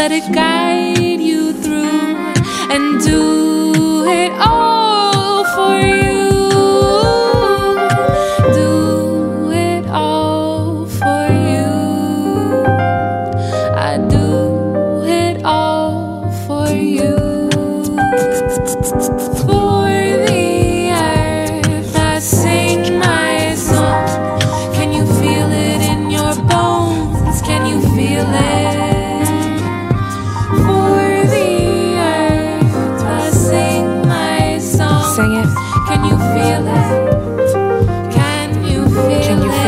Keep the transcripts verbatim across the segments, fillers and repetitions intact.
let it guide you through and do it all for you. Do it all for you. I do it all for you. For the earth I sing my song. Can you feel it in your bones? Can you feel it? For the earth I sing my song. Sing it. Can you feel it? Can you feel Can you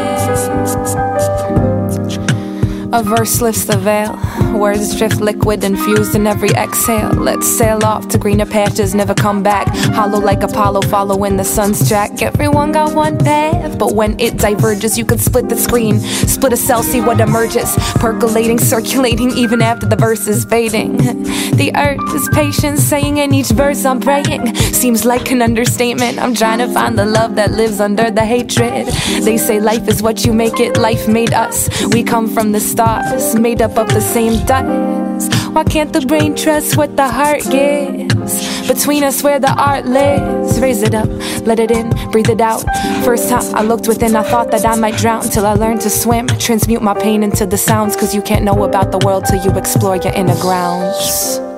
feel it? A verse lifts the veil. Words drift liquid infused in every exhale. Let's sail off to greener pastures, never come back. Hollow like Apollo following the sun's track. Everyone got one path, but when it diverges you can split the screen, split a cell, see what emerges. Percolating, circulating even after the verse is fading. The earth is patient, saying in each verse I'm praying. Seems like an understatement. I'm trying to find the love that lives under the hatred. They say life is what you make it, life made us. We come from the stars, made up of the same dust. Why can't the brain trust what the heart gives? Between us where the art lives. Raise it up, let it in, breathe it out. First time I looked within, I thought that I might drown. Till I learned to swim, transmute my pain into the sounds. Cause you can't know about the world till you explore your inner grounds.